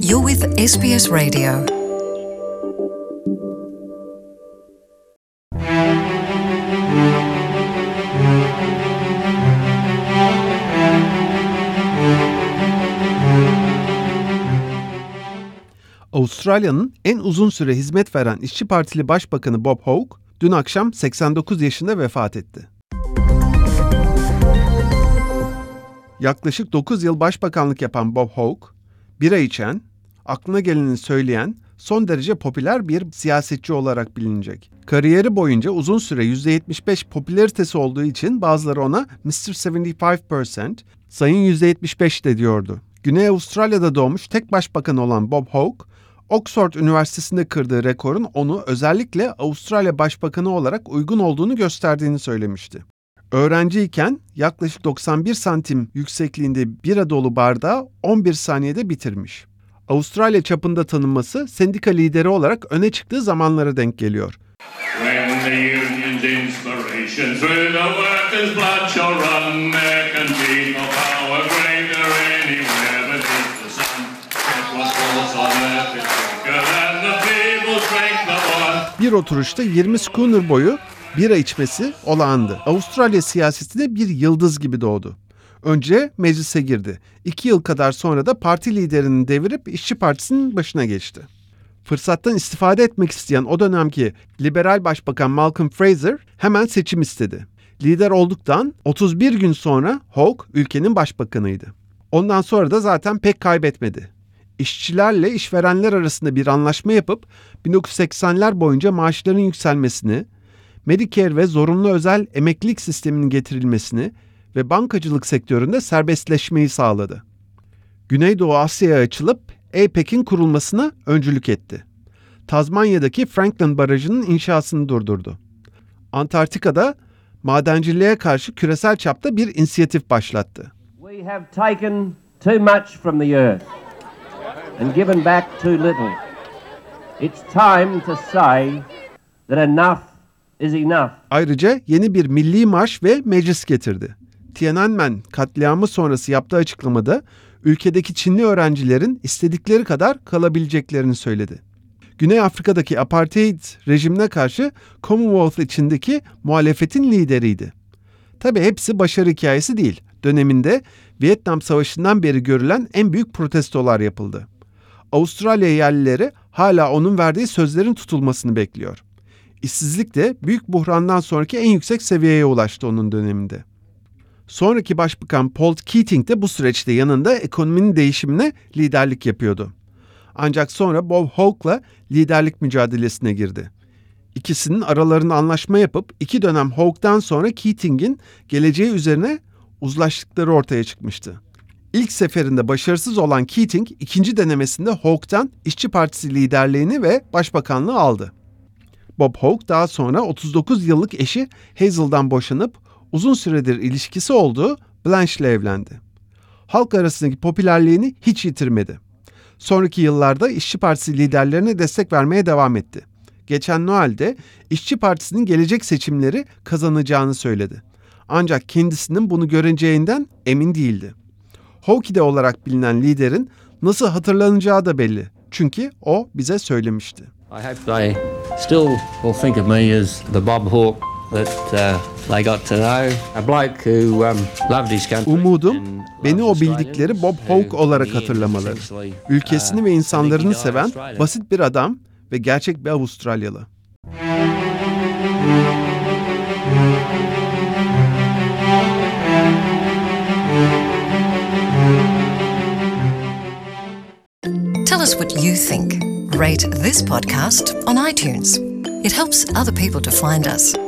You're with SBS Radio. Avustralya'nın en uzun süre hizmet veren İşçi Partili Başbakanı Bob Hawke, dün akşam 89 yaşında vefat etti. Yaklaşık 9 yıl başbakanlık yapan Bob Hawke, bira içen, aklına geleni söyleyen, son derece popüler bir siyasetçi olarak bilinecek. Kariyeri boyunca uzun süre %75 popülaritesi olduğu için bazıları ona Mr. 75%, Sayın %75 de diyordu. Güney Avustralya'da doğmuş tek başbakan olan Bob Hawke, Oxford Üniversitesi'nde kırdığı rekorun onu özellikle Avustralya Başbakanı olarak uygun olduğunu gösterdiğini söylemişti. Öğrenciyken yaklaşık 91 santim yüksekliğinde bira dolu bardağı 11 saniyede bitirmiş. Avustralya çapında tanınması sendika lideri olarak öne çıktığı zamanlara denk geliyor. Bir oturuşta 20 schooner boyu bira içmesi olağandı. Avustralya siyasetine bir yıldız gibi doğdu. Önce meclise girdi. 2 yıl kadar sonra da parti liderini devirip İşçi Partisi'nin başına geçti. Fırsattan istifade etmek isteyen o dönemki liberal başbakan Malcolm Fraser hemen seçim istedi. Lider olduktan 31 gün sonra Hawke ülkenin başbakanıydı. Ondan sonra da zaten pek kaybetmedi. İşçilerle işverenler arasında bir anlaşma yapıp 1980'ler boyunca maaşların yükselmesini, Medicare ve zorunlu özel emeklilik sisteminin getirilmesini ve bankacılık sektöründe serbestleşmeyi sağladı. Güneydoğu Asya'ya açılıp APEC'in kurulmasına öncülük etti. Tazmanya'daki Franklin Barajı'nın inşasını durdurdu. Antarktika'da madenciliğe karşı küresel çapta bir inisiyatif başlattı. We have taken too much from the earth and given back too little. It's time to say that enough is enough. Ayrıca yeni bir milli marş ve meclis getirdi. Tiananmen katliamı sonrası yaptığı açıklamada ülkedeki Çinli öğrencilerin istedikleri kadar kalabileceklerini söyledi. Güney Afrika'daki apartheid rejimine karşı Commonwealth içindeki muhalefetin lideriydi. Tabii hepsi başarı hikayesi değil. Döneminde Vietnam Savaşı'ndan beri görülen en büyük protestolar yapıldı. Avustralya yerlileri hala onun verdiği sözlerin tutulmasını bekliyor. İşsizlik de büyük buhrandan sonraki en yüksek seviyeye ulaştı onun döneminde. Sonraki başbakan Paul Keating de bu süreçte yanında ekonominin değişimine liderlik yapıyordu. Ancak sonra Bob Hawke'la liderlik mücadelesine girdi. İkisinin aralarında anlaşma yapıp 2 dönem Hawke'dan sonra Keating'in geleceği üzerine uzlaştıkları ortaya çıkmıştı. İlk seferinde başarısız olan Keating, ikinci denemesinde Hawke'dan İşçi Partisi liderliğini ve başbakanlığı aldı. Bob Hawke daha sonra 39 yıllık eşi Hazel'dan boşanıp uzun süredir ilişkisi olduğu Blanche'le evlendi. Halk arasındaki popülerliğini hiç yitirmedi. Sonraki yıllarda İşçi Partisi liderlerine destek vermeye devam etti. Geçen Noel'de İşçi Partisi'nin gelecek seçimleri kazanacağını söyledi. Ancak kendisinin bunu göreceğinden emin değildi. Hawke olarak bilinen liderin nasıl hatırlanacağı da belli. Çünkü o bize söylemişti. I hope they still will think of me as the Bob Hawke that they got to know. A bloke who loved his country. Umudum beni o bildikleri Bob Hawke olarak hatırlamaları. Ülkesini ve insanlarını seven basit bir adam ve gerçek bir Avustralyalı. Tell us what you think. Rate this podcast on iTunes. It helps other people to find us.